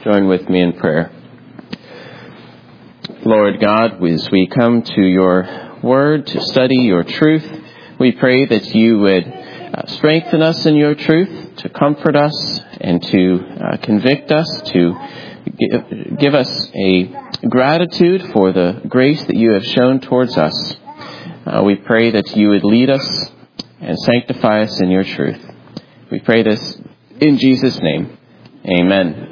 Join with me in prayer. Lord God, as we come to your word to study your truth, we pray that you would strengthen us in your truth, to comfort us and to convict us, to give us a gratitude for the grace that you have shown towards us. We pray that you would lead us and sanctify us in your truth. We pray this in Jesus' name. Amen.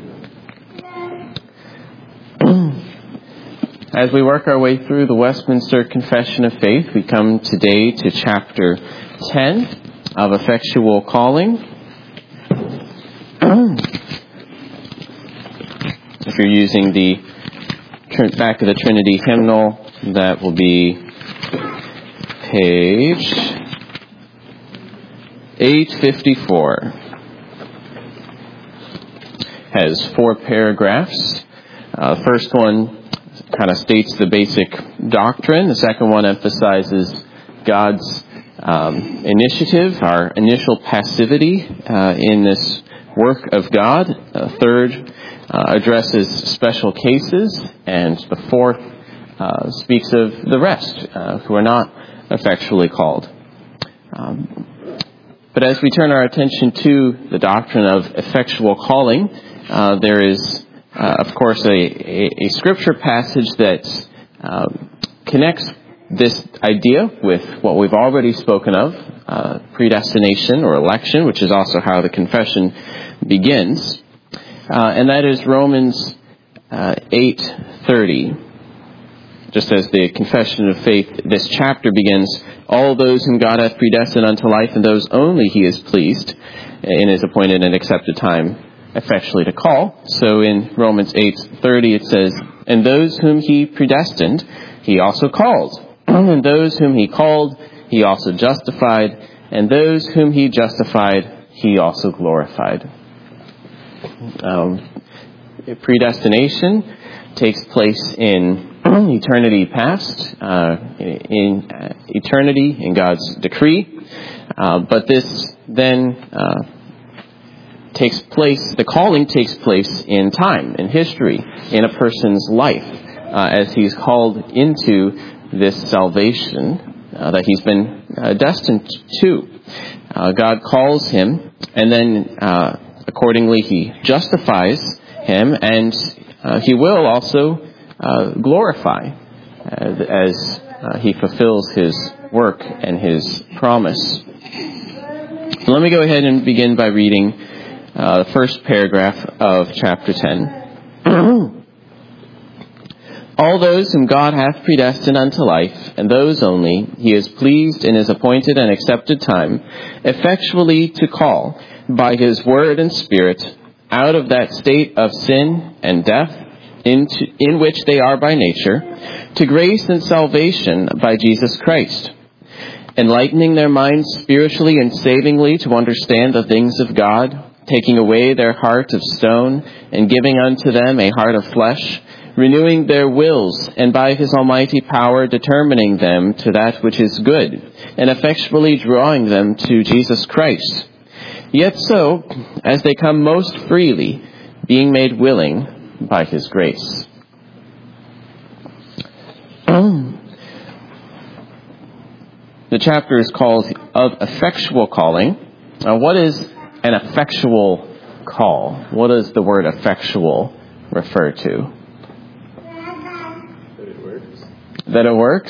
As we work our way through the Westminster Confession of Faith, we come today to chapter 10 of Effectual Calling. If you're using the back of the Trinity hymnal, that will be page 854. Has 4 paragraphs. The first one kind of states the basic doctrine. The second one emphasizes God's initiative, our initial passivity in this work of God. The third addresses special cases, and the fourth speaks of the rest who are not effectually called. But as we turn our attention to the doctrine of effectual calling, there is of course, a scripture passage that connects this idea with what we've already spoken of, predestination or election, which is also how the confession begins. And that is Romans 8:30. Just as the confession of faith, this chapter begins, all those whom God hath predestined unto life, and those only he is pleased in his appointed and accepted time effectually to call. So in Romans 8:30 it says, and those whom he predestined, he also called. And those whom he called, he also justified. And those whom he justified, he also glorified. Predestination takes place in eternity past, in eternity in God's decree. But this then takes place, the calling takes place in time, in history, in a person's life, as he's called into this salvation that he's been destined to. God calls him, and then accordingly he justifies him, and he will also glorify as he fulfills his work and his promise. So let me go ahead and begin by reading the first paragraph of chapter 10. All those whom God hath predestined unto life, and those only he is pleased in his appointed and accepted time, effectually to call by his word and spirit out of that state of sin and death in which they are by nature, to grace and salvation by Jesus Christ, enlightening their minds spiritually and savingly to understand the things of God, taking away their heart of stone, and giving unto them a heart of flesh, renewing their wills, and by his almighty power determining them to that which is good, and effectually drawing them to Jesus Christ. Yet so, as they come most freely, being made willing by his grace. The chapter is called Of Effectual Calling. What is an effectual call? What does the word effectual refer to? That it works. That it works?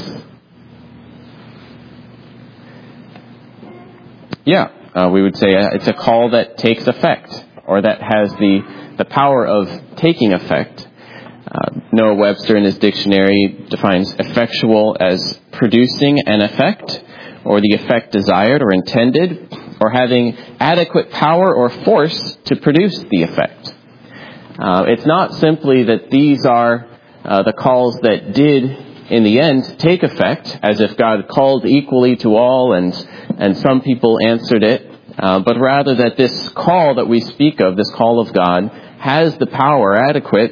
Yeah, we would say it's a call that takes effect, or that has the power of taking effect. Noah Webster in his dictionary defines effectual as producing an effect, or the effect desired or intended, or having adequate power or force to produce the effect. It's not simply that these are the calls that did, in the end, take effect, as if God called equally to all and some people answered it, but rather that this call that we speak of, this call of God, has the power, adequate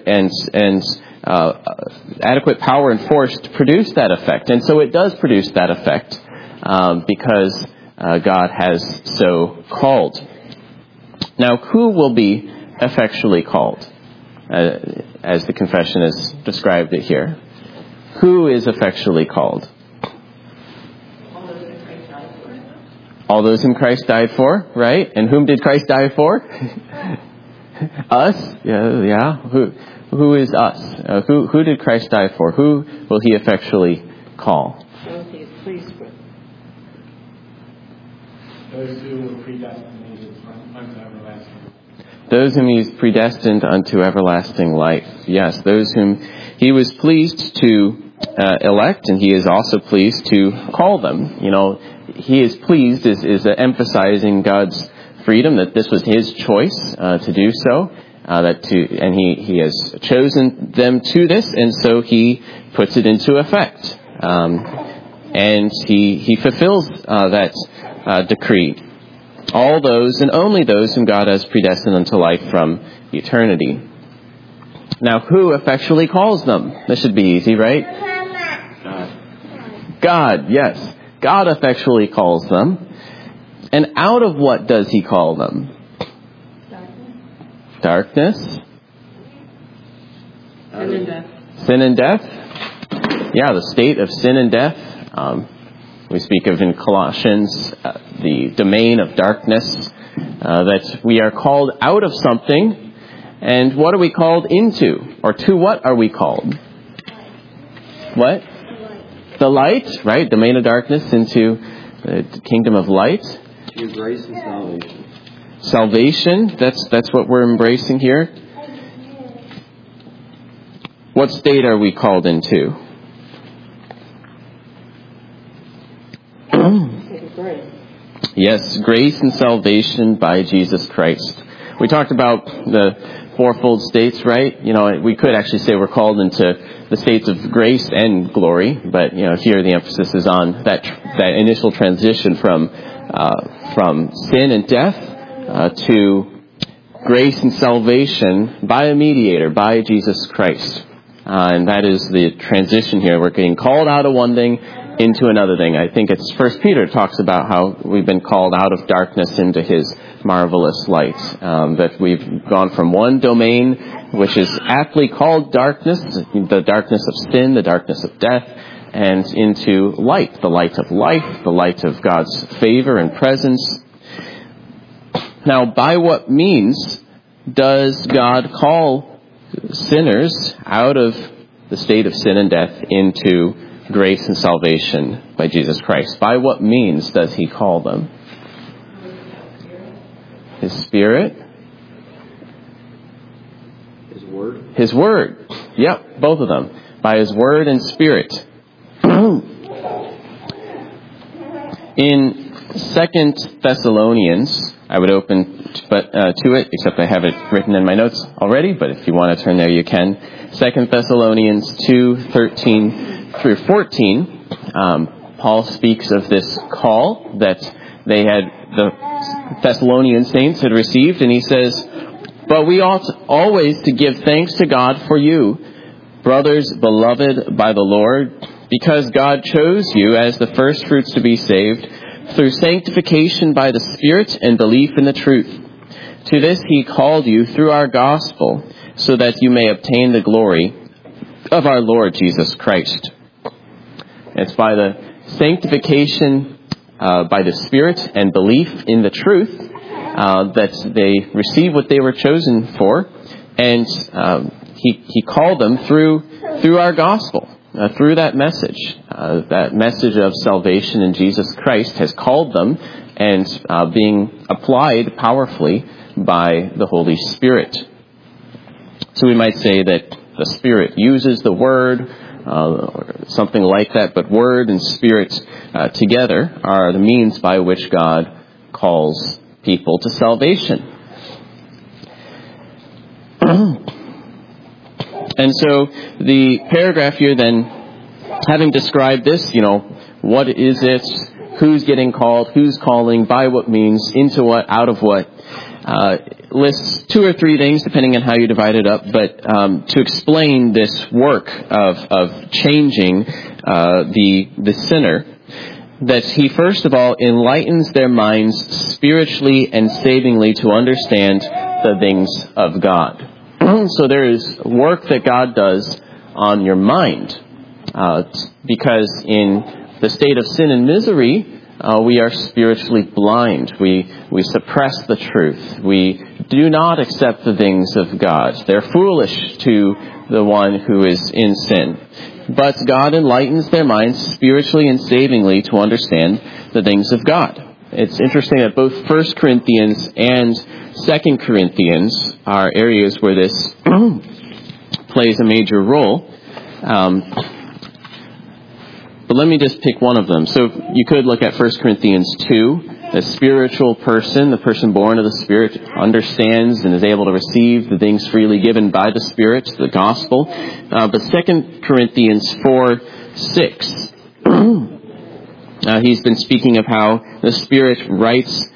power and force to produce that effect. And so it does produce that effect because God has so called. Now, who will be effectually called? as the confession has described it here. Who is effectually called? All those whom Christ died for, right? And whom did Christ die for? Us? Yeah. Who is us? Who did Christ die for? Who will he effectually call? Those he is pleased with. Those who were predestinated unto everlasting. Those whom he is predestined unto everlasting life. Yes, those whom he was pleased to elect, and he is also pleased to call them. You know, he is pleased is emphasizing God's freedom, that this was his choice to do so, and he has chosen them to this, and so he puts it into effect, and he fulfills that decree. All those and only those whom God has predestined unto life from eternity. Now, who effectually calls them? This should be easy, right? God, yes. God effectually calls them. And out of what does he call them? Darkness. Sin and death. Sin and death. Yeah, the state of sin and death. We speak of in Colossians the domain of darkness, that we are called out of something. And what are we called into? Or to what are we called? What? The light, right? Domain of darkness into the kingdom of light. To grace and salvation. Salvation, that's what we're embracing here. What state are we called into? Yes, grace and salvation by Jesus Christ. We talked about the fourfold states, right? You know, we could actually say we're called into the states of grace and glory, but you know, here the emphasis is on that initial transition from sin and death to grace and salvation by a mediator, by Jesus Christ. And that is the transition here. We're getting called out of one thing into another thing. I think it's 1 Peter talks about how we've been called out of darkness into his marvelous light. That we've gone from one domain, which is aptly called darkness, the darkness of sin, the darkness of death, and into light, the light of life, the light of God's favor and presence. Now, by what means does God call sinners out of the state of sin and death into grace and salvation by Jesus Christ? By what means does he call them? His Spirit? His Word? His Word. Yep, both of them. By his Word and Spirit. In 2 Thessalonians, I would open to it, except I have it written in my notes already, but if you want to turn there, you can. 2 Thessalonians 2:13 through 14, Paul speaks of this call that the Thessalonian saints had received, and he says, "But we ought always to give thanks to God for you, brothers beloved by the Lord, because God chose you as the first fruits to be saved, through sanctification by the Spirit and belief in the truth. To this he called you through our gospel, so that you may obtain the glory of our Lord Jesus Christ." It's by the sanctification by the Spirit and belief in the truth that they receive what they were chosen for, and he called them through our gospel. Through that message of salvation in Jesus Christ has called them, and being applied powerfully by the Holy Spirit. So we might say that the Spirit uses the Word, or something like that, but Word and Spirit together are the means by which God calls people to salvation. And so the paragraph here then, having described this, what is it, who's getting called, who's calling, by what means, into what, out of what, lists 2 or 3 things, depending on how you divide it up, but to explain this work of changing the sinner, that he first of all enlightens their minds spiritually and savingly to understand the things of God. So there is work that God does on your mind. Because in the state of sin and misery, we are spiritually blind. We suppress the truth. We do not accept the things of God. They're foolish to the one who is in sin. But God enlightens their minds spiritually and savingly to understand the things of God. It's interesting that both 1 Corinthians and 2 Corinthians are areas where this plays a major role. But let me just pick one of them. So you could look at 1 Corinthians 2. The spiritual person, the person born of the Spirit, understands and is able to receive the things freely given by the Spirit, the gospel. But 2 Corinthians 4:6, he's been speaking of how the Spirit writes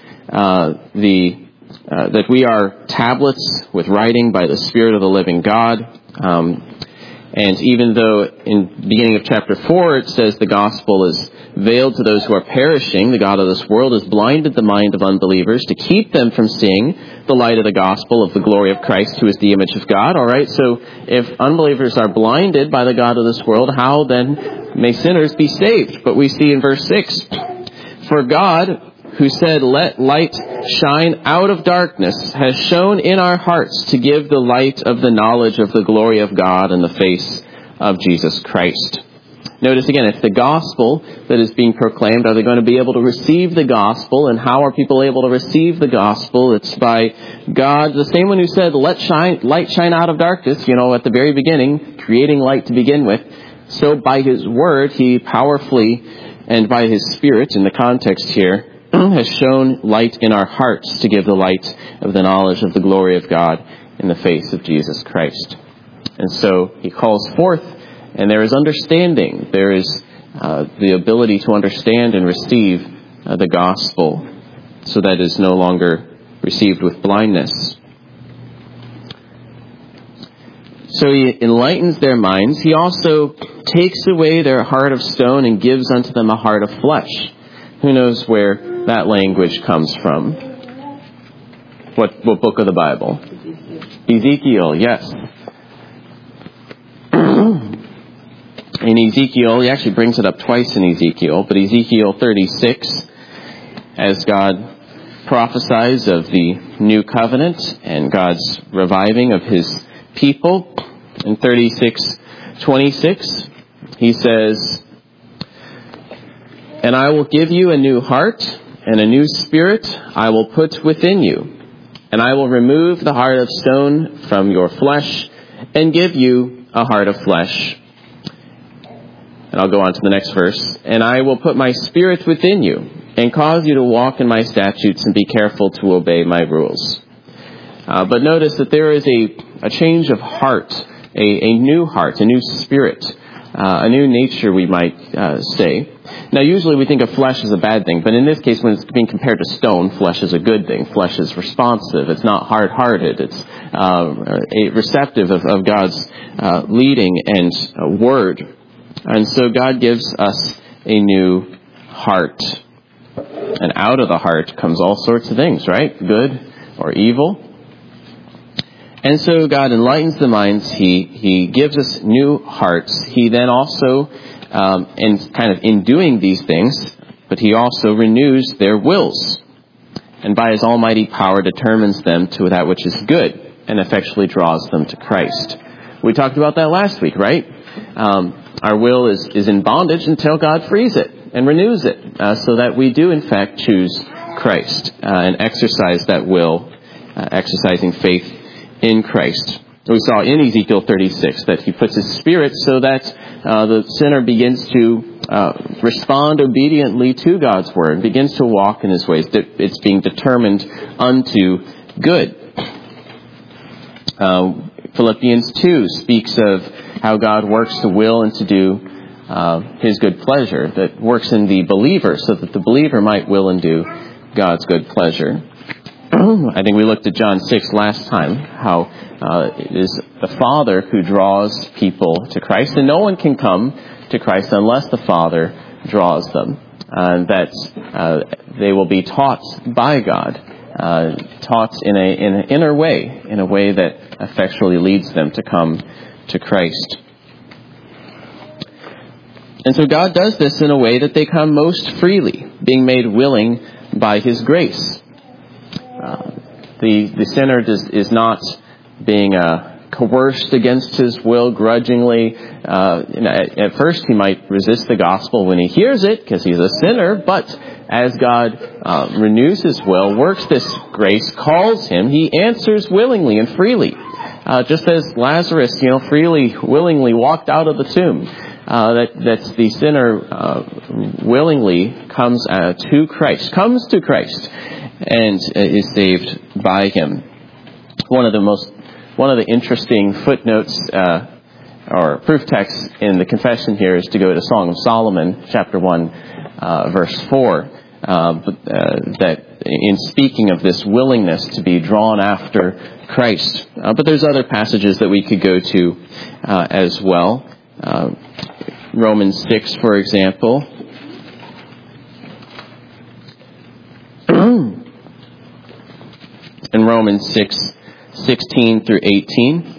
that we are tablets with writing by the Spirit of the living God. And even though in the beginning of chapter 4 it says the gospel is veiled to those who are perishing, the God of this world has blinded the mind of unbelievers to keep them from seeing the light of the gospel of the glory of Christ, who is the image of God. All right, so if unbelievers are blinded by the God of this world, how then may sinners be saved? But we see in verse 6, for God, who said, let light shine out of darkness, has shone in our hearts to give the light of the knowledge of the glory of God in the face of Jesus Christ. Notice again, it's the gospel that is being proclaimed. Are they going to be able to receive the gospel? And how are people able to receive the gospel? It's by God, the same one who said, let light shine out of darkness, at the very beginning, creating light to begin with. So by His word, He powerfully, and by His Spirit, in the context here, has shown light in our hearts to give the light of the knowledge of the glory of God in the face of Jesus Christ. And so He calls forth, and there is understanding. There is the ability to understand and receive the gospel, so that it is no longer received with blindness. So He enlightens their minds. He also takes away their heart of stone and gives unto them a heart of flesh. Who knows where that language comes from? What book of the Bible? Ezekiel, yes. In Ezekiel, he actually brings it up twice in Ezekiel, but Ezekiel 36, as God prophesies of the new covenant and God's reviving of His people, in 36:26, He says, and I will give you a new heart, and a new spirit I will put within you. And I will remove the heart of stone from your flesh, and give you a heart of flesh. And I'll go on to the next verse. And I will put my spirit within you, and cause you to walk in my statutes, and be careful to obey my rules. But notice that there is a change of heart, a new heart, a new spirit, a new nature, we might say. Now, usually we think of flesh as a bad thing, but in this case, when it's being compared to stone, flesh is a good thing. Flesh is responsive. It's not hard-hearted. It's receptive of God's leading and word. And so God gives us a new heart. And out of the heart comes all sorts of things, right? Good or evil. And so God enlightens the minds. He gives us new hearts. He then also, and kind of in doing these things, but He also renews their wills. And by His almighty power determines them to that which is good and effectually draws them to Christ. We talked about that last week, right? Our will is in bondage until God frees it and renews it, so that we do in fact choose Christ and exercise that will, exercising faith in Christ. We saw in Ezekiel 36 that He puts His Spirit so that the sinner begins to respond obediently to God's Word, begins to walk in His ways. It's being determined unto good. Philippians 2 speaks of how God works to will and to do His good pleasure, that works in the believer so that the believer might will and do God's good pleasure. I think we looked at John 6 last time, how it is the Father who draws people to Christ, and no one can come to Christ unless the Father draws them, and that they will be taught by God taught in an inner way, in a way that effectually leads them to come to Christ. And so God does this in a way that they come most freely, being made willing by His grace. The sinner is not being coerced against his will grudgingly. At first he might resist the gospel when he hears it because he's a sinner, but as God renews his will, works this grace, calls him, he answers willingly and freely. Just as Lazarus, freely, willingly walked out of the tomb. That the sinner willingly comes to Christ and is saved by Him. One of the interesting footnotes or proof texts in the confession here is to go to Song of Solomon, chapter 1, verse 4. That in speaking of this willingness to be drawn after Christ. But there's other passages that we could go to as well. Romans 6, for example. In Romans 6:16 through 18.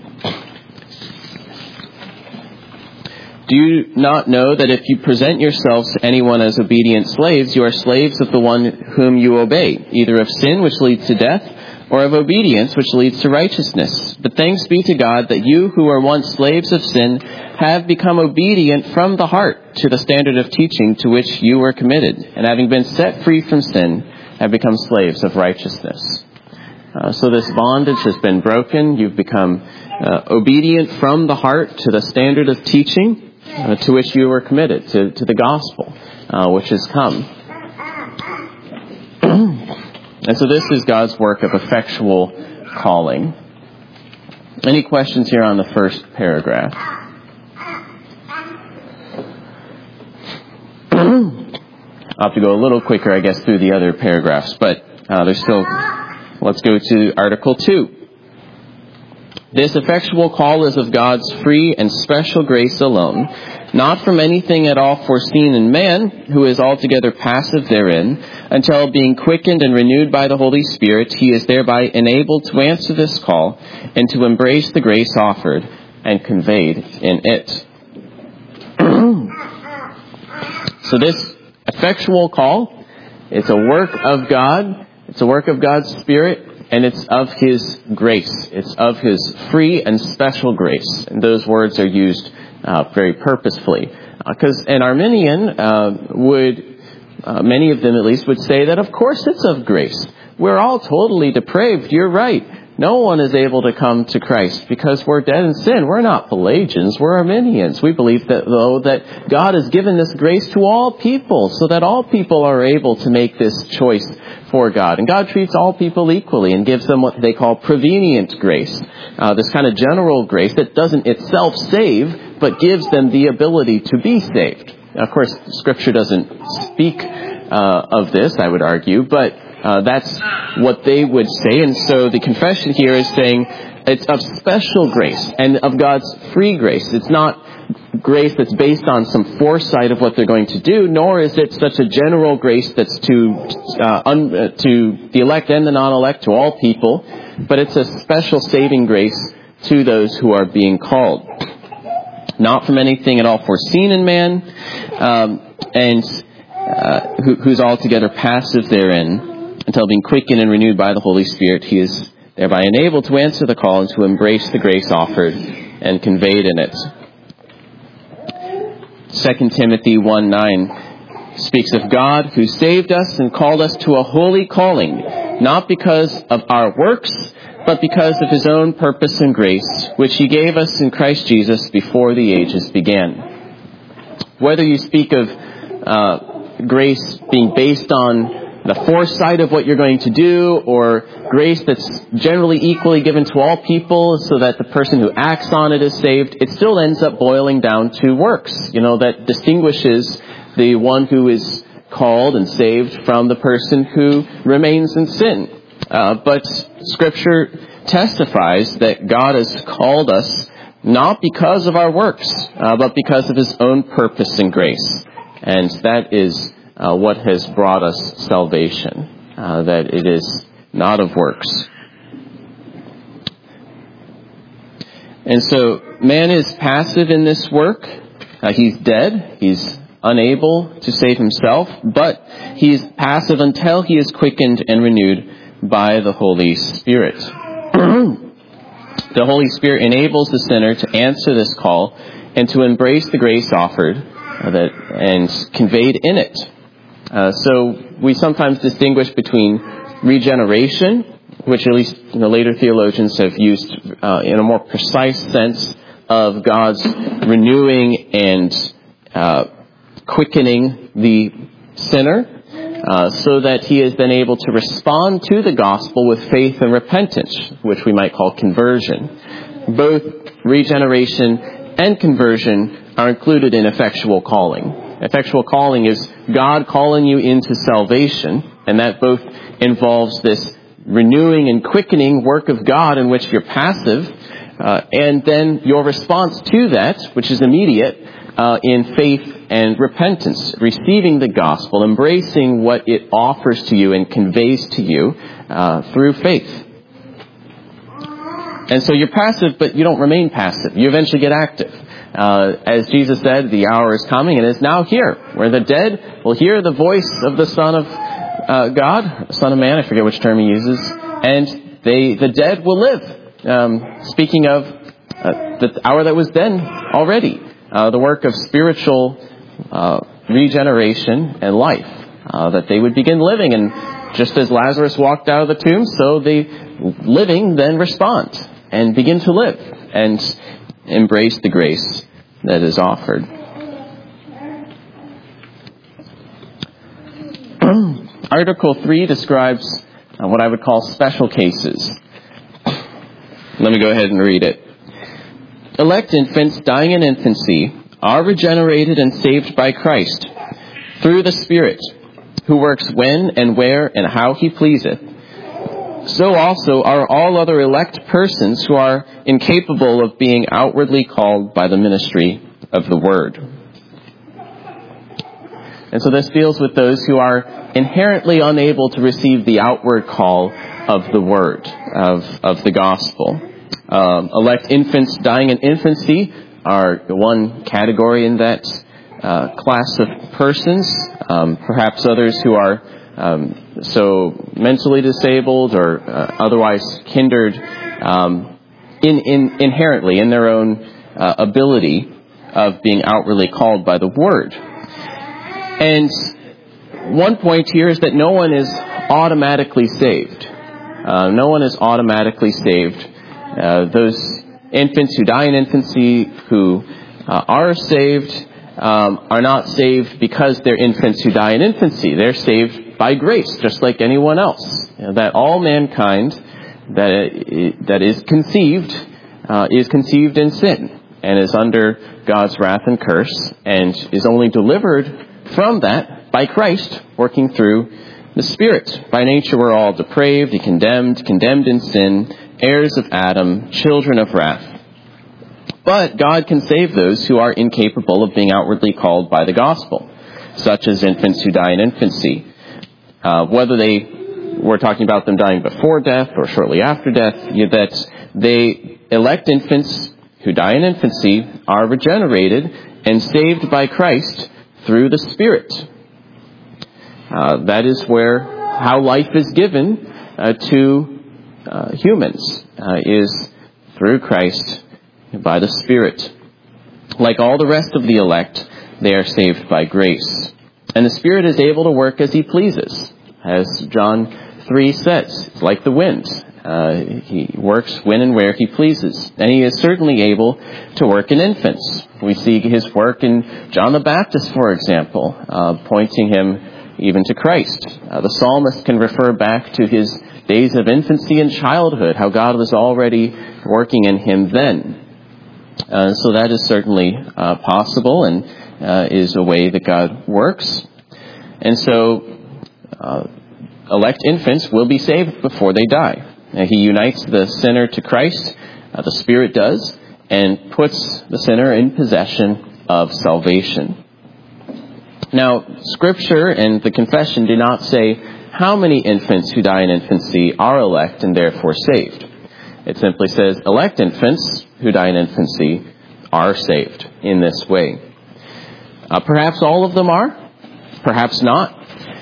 Do you not know that if you present yourselves to anyone as obedient slaves, you are slaves of the one whom you obey, either of sin, which leads to death, or of obedience, which leads to righteousness? But thanks be to God that you who were once slaves of sin have become obedient from the heart to the standard of teaching to which you were committed, and having been set free from sin, have become slaves of righteousness. So this bondage has been broken. You've become obedient from the heart to the standard of teaching to which you were committed, to the gospel which has come. And so this is God's work of effectual calling. Any questions here on the first paragraph? I'll have to go a little quicker, I guess, through the other paragraphs, but there's still... Let's go to Article 2. This effectual call is of God's free and special grace alone, not from anything at all foreseen in man, who is altogether passive therein, until being quickened and renewed by the Holy Spirit, he is thereby enabled to answer this call and to embrace the grace offered and conveyed in it. So this effectual call, it's a work of God. It's a work of God's Spirit, and it's of His grace. It's of His free and special grace. And those words are used very purposefully. Because an Arminian many of them at least, would say that of course it's of grace. We're all totally depraved. You're right. No one is able to come to Christ because we're dead in sin. We're not Pelagians. We're Arminians. We believe that, though, that God has given this grace to all people so that all people are able to make this choice for God. And God treats all people equally and gives them what they call prevenient grace, this kind of general grace that doesn't itself save, but gives them the ability to be saved. Now, of course, Scripture doesn't speak of this, I would argue, but that's what they would say. And so the confession here is saying it's of special grace and of God's free grace. It's not grace that's based on some foresight of what they're going to do, nor is it such a general grace that's to the elect and the non-elect, to all people, but it's a special saving grace to those who are being called. Not from anything at all foreseen in man, who's altogether passive therein, until being quickened and renewed by the Holy Spirit, he is thereby enabled to answer the call and to embrace the grace offered and conveyed in it. 2 Timothy 1:9 speaks of God who saved us and called us to a holy calling, not because of our works, but because of his own purpose and grace, which he gave us in Christ Jesus before the ages began. Whether you speak of grace being based on the foresight of what you're going to do, or grace that's generally equally given to all people so that the person who acts on it is saved, it still ends up boiling down to works, that distinguishes the one who is called and saved from the person who remains in sin. But Scripture testifies that God has called us not because of our works, but because of his own purpose and grace. And that is what has brought us salvation. That it is not of works. And so man is passive in this work. He's dead. He's unable to save himself, but he's passive until he is quickened and renewed by the Holy Spirit. The Holy Spirit enables the sinner to answer this call and to embrace the grace offered and conveyed in it. So we sometimes distinguish between regeneration, which at least later theologians have used in a more precise sense of God's renewing and quickening the sinner, so that he is then able to respond to the gospel with faith and repentance, which we might call conversion. Both regeneration and conversion are included in effectual calling. Effectual calling is God calling you into salvation, and that both involves this renewing and quickening work of God in which you're passive, and then your response to that, which is immediate, in faith and repentance, receiving the gospel, embracing what it offers to you and conveys to you through faith. And so you're passive, but you don't remain passive. You eventually get active. As Jesus said, the hour is coming and is now here, where the dead will hear the voice of the Son of God, Son of Man, I forget which term he uses, and the dead will live. Speaking of the hour that was then already, the work of spiritual regeneration and life, that they would begin living. And just as Lazarus walked out of the tomb, so the living then respond and begin to live and embrace the grace that is offered. Article 3 describes what I would call special cases. Let me go ahead and read it. Elect infants dying in infancy are regenerated and saved by Christ through the Spirit, who works when and where and how he pleaseth. So also are all other elect persons who are incapable of being outwardly called by the ministry of the Word. And so this deals with those who are inherently unable to receive the outward call of the Word, of the gospel. Elect infants dying in infancy are one category in that class of persons. Perhaps others who are so mentally disabled or otherwise hindered inherently in their own ability of being outwardly called by the Word. And one point here is that no one is automatically saved. No one is automatically saved. Those infants who die in infancy who are saved are not saved because they're infants who die in infancy. They're saved by grace, just like anyone else. That all mankind that is conceived in sin and is under God's wrath and curse, and is only delivered from that by Christ working through the Spirit. By nature we're all depraved and condemned in sin, heirs of Adam, children of wrath. But God can save those who are incapable of being outwardly called by the gospel, such as infants who die in infancy. Whether we're talking about them dying before death or shortly after death, that they elect infants who die in infancy are regenerated and saved by Christ through the Spirit. That is how life is given to humans, is through Christ by the Spirit. Like all the rest of the elect, they are saved by grace. And the Spirit is able to work as he pleases. As John 3 says, it's like the wind. He works when and where he pleases. And he is certainly able to work in infants. We see his work in John the Baptist, for example, pointing him even to Christ. The psalmist can refer back to his days of infancy and childhood, how God was already working in him then. So that is certainly possible and is a way that God works. And so elect infants will be saved before they die. He unites the sinner to Christ, the Spirit does, and puts the sinner in possession of salvation. Now, Scripture and the confession do not say how many infants who die in infancy are elect and therefore saved. It simply says elect infants who die in infancy are saved in this way. Perhaps all of them are, perhaps not,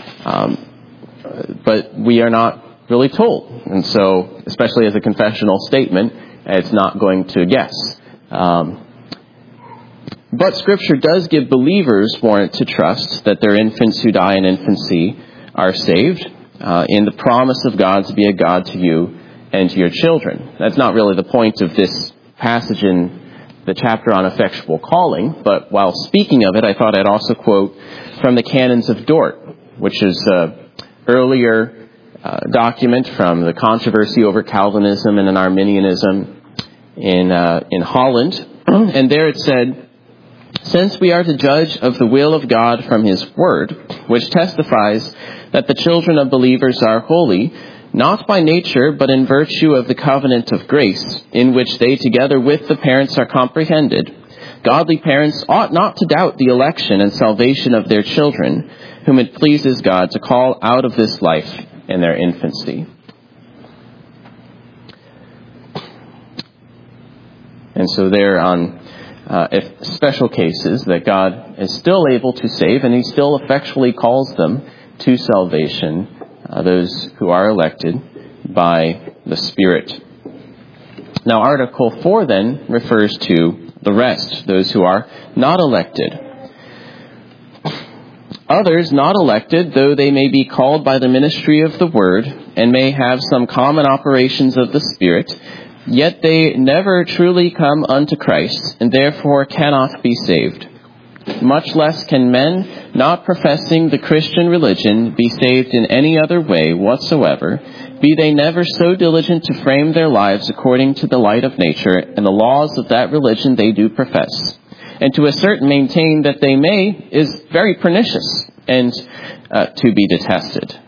but we are not really told. And so, especially as a confessional statement, it's not going to guess. But Scripture does give believers warrant to trust that their infants who die in infancy are saved in the promise of God to be a God to you and to your children. That's not really the point of this passage in the chapter on effectual calling, but while speaking of it, I thought I'd also quote from the Canons of Dort, which is an earlier document from the controversy over Calvinism and Arminianism in Holland. And there it said, "Since we are to judge of the will of God from His Word, which testifies that the children of believers are holy, not by nature, but in virtue of the covenant of grace, in which they together with the parents are comprehended, godly parents ought not to doubt the election and salvation of their children, whom it pleases God to call out of this life in their infancy." And so there on special cases that God is still able to save, and He still effectually calls them to salvation, those who are elected by the Spirit. Now, Article 4 then refers to the rest, those who are not elected. Others not elected, though they may be called by the ministry of the Word, and may have some common operations of the Spirit, yet they never truly come unto Christ, and therefore cannot be saved. Much less can men not professing the Christian religion be saved in any other way whatsoever, be they never so diligent to frame their lives according to the light of nature and the laws of that religion they do profess. And to assert and maintain that they may is very pernicious and to be detested.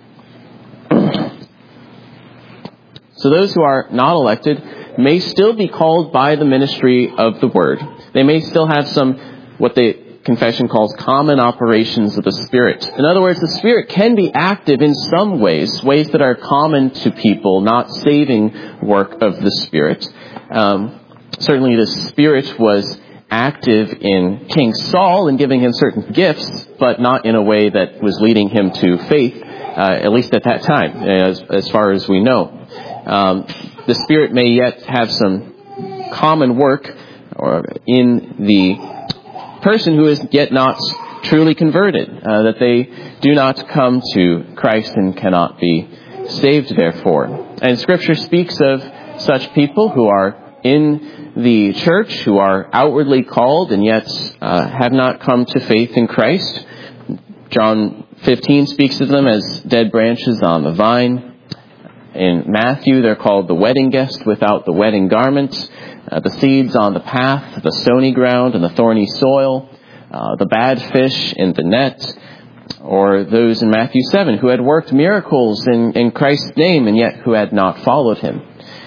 So those who are not elected may still be called by the ministry of the Word. They may still have some, what the confession calls common operations of the Spirit. In other words, the Spirit can be active in some ways that are common to people, not saving work of the Spirit. Certainly the Spirit was active in King Saul in giving him certain gifts, but not in a way that was leading him to faith, at least at that time, as far as we know. The Spirit may yet have some common work or in the person who is yet not truly converted, that they do not come to Christ and cannot be saved therefore. And Scripture speaks of such people who are in the church, who are outwardly called and yet have not come to faith in Christ. John 15 speaks of them as dead branches on the vine. In Matthew, they're called the wedding guest without the wedding garment, the seeds on the path, the stony ground and the thorny soil, the bad fish in the net, or those in Matthew 7 who had worked miracles in Christ's name and yet who had not followed Him.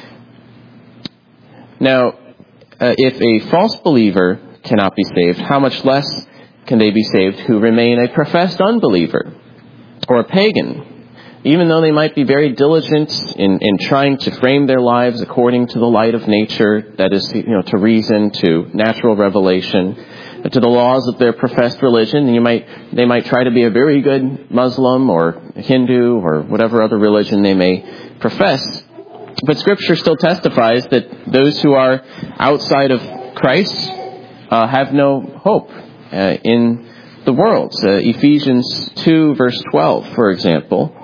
Now, if a false believer cannot be saved, how much less can they be saved who remain a professed unbeliever or a pagan? Even though they might be very diligent in trying to frame their lives according to the light of nature, that is, to reason, to natural revelation, to the laws of their professed religion, they might try to be a very good Muslim or Hindu or whatever other religion they may profess. But Scripture still testifies that those who are outside of Christ have no hope in the world. Ephesians 2 verse 12, for example,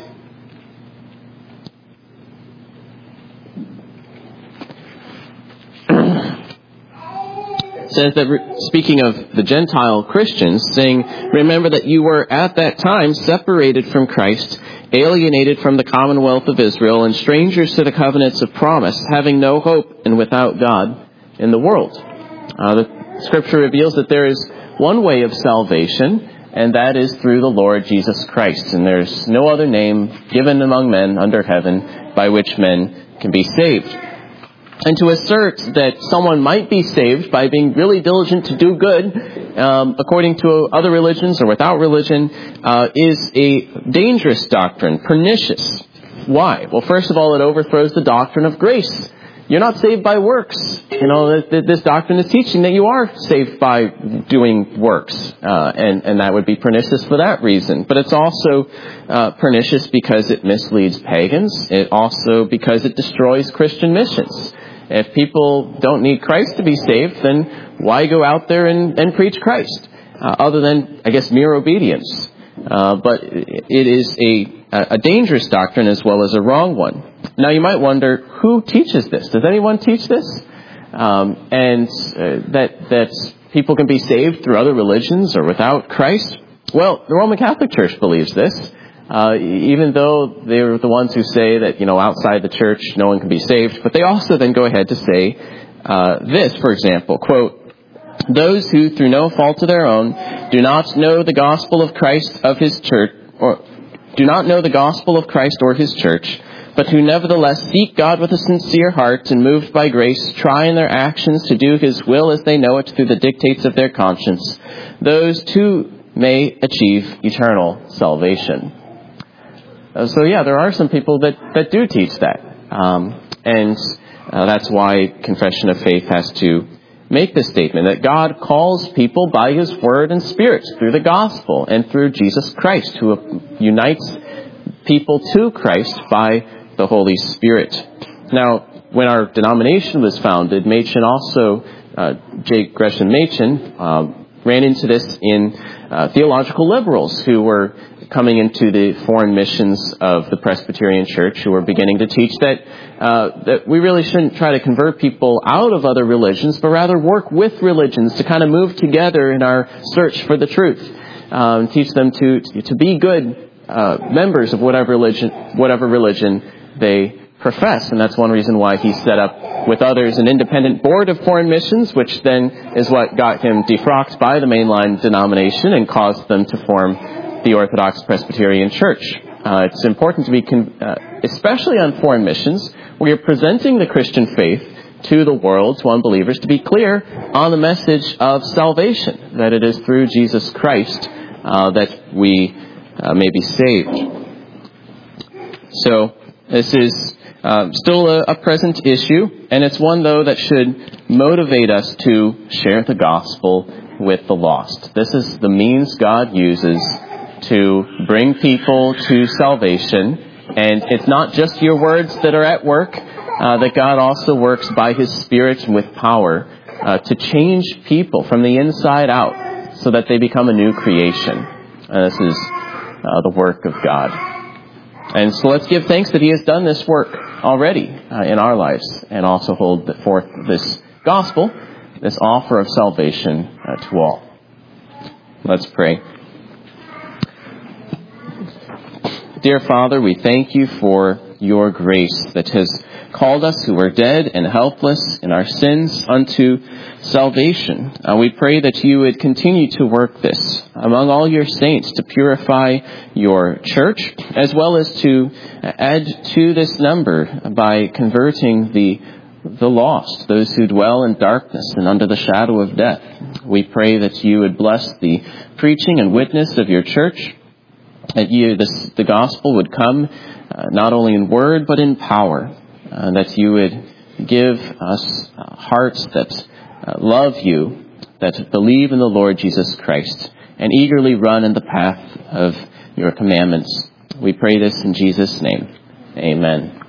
says that, speaking of the Gentile Christians, saying, "Remember that you were at that time separated from Christ, alienated from the commonwealth of Israel, and strangers to the covenants of promise, having no hope and without God in the world." The Scripture reveals that there is one way of salvation, and that is through the Lord Jesus Christ. And there's no other name given among men under heaven by which men can be saved. And to assert that someone might be saved by being really diligent to do good, according to other religions or without religion, is a dangerous doctrine, pernicious. Why? Well, first of all, it overthrows the doctrine of grace. You're not saved by works. This doctrine is teaching that you are saved by doing works, and that would be pernicious for that reason. But it's also pernicious because it misleads pagans. It also because it destroys Christian missions. If people don't need Christ to be saved, then why go out there and preach Christ? Other than, I guess, mere obedience. But it is a dangerous doctrine as well as a wrong one. Now you might wonder, who teaches this? Does anyone teach this? That people can be saved through other religions or without Christ? Well, the Roman Catholic Church believes this. Even though they're the ones who say that, outside the church no one can be saved. But they also then go ahead to say this, for example, quote, "Those who, through no fault of their own, do not know the gospel of Christ of his church, or do not know the gospel of Christ or his church, but who nevertheless seek God with a sincere heart and moved by grace, try in their actions to do his will as they know it through the dictates of their conscience, those too may achieve eternal salvation." So there are some people that do teach that. And that's why Confession of Faith has to make this statement, that God calls people by his word and spirit through the gospel and through Jesus Christ, who unites people to Christ by the Holy Spirit. Now, when our denomination was founded, Machen also, J. Gresham Machen, ran into this in theological liberals who were coming into the foreign missions of the Presbyterian Church, who were beginning to teach that we really shouldn't try to convert people out of other religions, but rather work with religions to kind of move together in our search for the truth. Teach them to be good members of whatever religion they profess. And that's one reason why he set up with others an independent board of foreign missions, which then is what got him defrocked by the mainline denomination and caused them to form the Orthodox Presbyterian Church. It's important to be, especially on foreign missions, where you're presenting the Christian faith to the world, to unbelievers, to be clear on the message of salvation, that it is through Jesus Christ that we may be saved. So this is still a present issue, and it's one, though, that should motivate us to share the gospel with the lost. This is the means God uses to bring people to salvation. And it's not just your words that are at work, that God also works by his Spirit and with power to change people from the inside out so that they become a new creation. And this is the work of God. And so let's give thanks that he has done this work already in our lives, and also hold forth this gospel, this offer of salvation to all. Let's pray. Dear Father, we thank you for your grace that has called us who were dead and helpless in our sins unto salvation. We pray that you would continue to work this among all your saints to purify your church, as well as to add to this number by converting the lost, those who dwell in darkness and under the shadow of death. We pray that you would bless the preaching and witness of your church, that the gospel would come not only in word but in power, that you would give us hearts that love you, that believe in the Lord Jesus Christ, and eagerly run in the path of your commandments. We pray this in Jesus' name. Amen.